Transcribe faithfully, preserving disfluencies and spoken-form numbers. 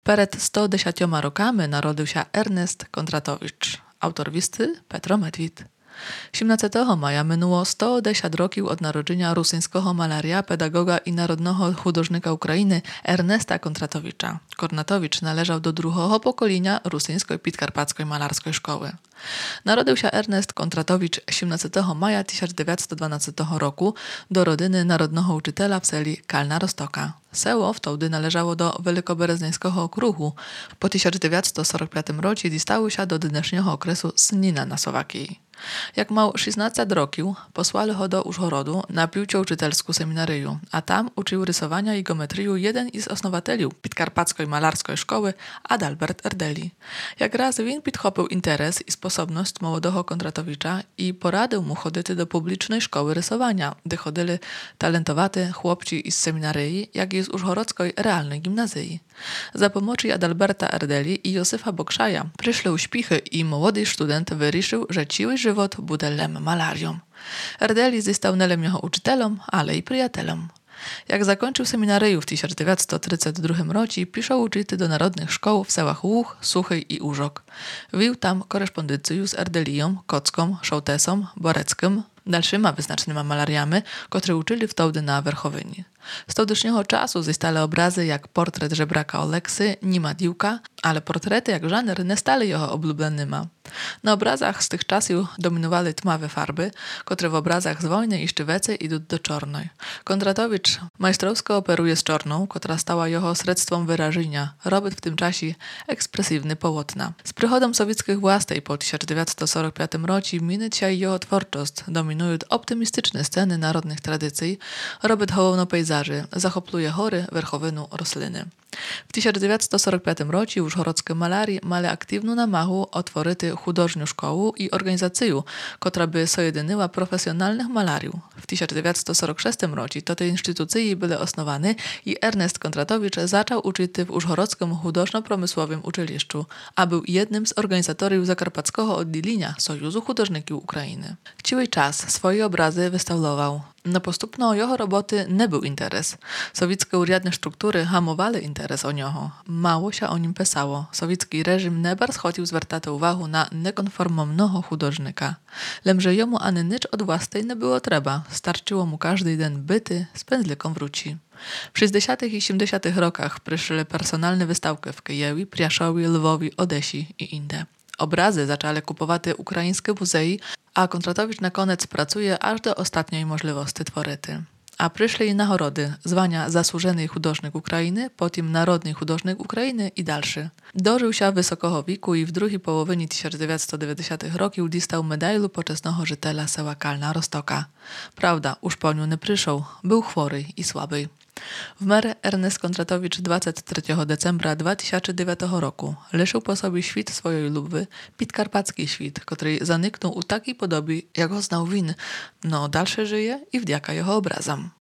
Перед сто десятьма роками народився Ernest Kondratowicz, autor listy Petro Medwid. siedemnastego maja minęło sto dziesięć rokів od narodzenia rosyjskiego malarza, pedagoga i narodnego hudожника Ukrainy Ernesta Kondratowicza. Kondratowicz należał do drugiego pokolenia rosyjskiej podkarpackiej malarskiej szkoły. Narodził się Ernest Kondratowicz siedemnastego maja tysiąc dziewięćset dwunastego roku do rodziny narodnego uczyciela w seli Kalna Roztoka. Seło wtedy należało do Wielkoberezneńskiego okrugu. Po tysiąc dziewięćset czterdziestym piątym roku dostało się do dynasznego okresu Snina na Słowakii. Jak miał szesnaście roków, posłali go do Użhorodu na piłkę uczytelską seminaryju, a tam uczył rysowania i geometriu jeden z osnowateli podkarpackiej malarskiej szkoły Adalbert Erdeli. Jak raz win podchopił interes i sposobność młodego Kondratowicza i poradził mu chodzić do publicznej szkoły rysowania, gdy chodzili talentowaty chłopci z seminaryi, jak i z Użhorodzkiej realnej gimnazji. Za pomocą Adalberta Erdeli i Józefa Bokszaja przyszły uśpichy i młody student wyruszył, że cały żywot bude lem malarią. Erdeli został nie tylko jego uczytelem, ale i przyjacielem. Jak zakończył seminaryju w tysiąc dziewięćset trzydziestym drugim roku, piszał uczyć do narodnych szkoł w sełach Łuch, Suchyj i Użok. Wił tam korespondencję z Erdelią, Kocką, Szołtesą, Boreckim, dalszyma wyznacznymi malariami, które uczyli wtedy na Werchowyni. Z tamtejszego czasu zostały obrazy jak portret żebraka Oleksy, Nima Diłka, ale portrety jak żaner nie stali jego oblublenymi. Na obrazach z tych czasów dominowały tmawe farby, które w obrazach z wojny i sztywece idą do czarnej. Kondratowicz majstrowsko operuje z czarną, która stała jego sredstwem wyrażenia, robić w tym czasie ekspresywny połotna. Z przychodem sowieckich własnej po tysiąc dziewięćset czterdziestym piątym roku minąć się jego twórczość, dominują optymistyczne sceny narodnych tradycji, robić hołowno pejzaży, zachopluje hory, werchowynu, rośliny. W tysiąc dziewięćset czterdziestym piątym roku użhorodzkie malari mali aktywną namachu otworzyć hudожnią szkołę i organizację, która by sojedyniła profesjonalnych malariów. W tysiąc dziewięćset czterdziestym szóstym roku to te instytucje były osnowane i Ernest Kondratowicz zaczął uczyć w Użhorodzkim hudожno-promysłowym uczelniszczu, a był jednym z organizatorów zakarpackiego oddzielenia Sojuzu Hudожników Ukrainy. Cały czas swoje obrazy wystawiał. Na postupno jego roboty nie był interes. Sowieckie uriadne struktury hamowali interes o niego. Mało się o nim pisało. Sowiecki reżim nie bardzo chciał zwracać uwagę na nekonformownego hudожnika. Lemże jemu ani nic od własnej nie było trzeba. Starczyło mu każdy den byty, z pędzliką wróci. W sześćdziesiątych i siedemdziesiątych rokach przyszły personalne wystawki w Kijowie, Priaszowie, Lwowie, Odesi i inne. Obrazy zaczęły kupować ukraińskie muzei, a Kondratowicz na koniec pracuje aż do ostatniej możliwości tworyty. A przyszli i nagrody, zwania zasłużony hudожnik Ukrainy, potem narodny hudожnik Ukrainy i dalszy. Dożył się wysokiego wieku i w drugiej połowie tysiąc dziewięćset dziewięćdziesiątych roku dostał medailu poczesnego życiela seła Kalna Roztoka. Prawda, już po nią nie przyszedł, był chory i słaby. Wmer Ernest Kondratowicz dwudziestego trzeciego decembra dwa tysiące dziewiątego roku leżył po sobie świt swojej luby, podkarpacki świt, który zaniknął u takiej podobie, jak go znał win, no dalsze żyje i wdzięka jego obrazom.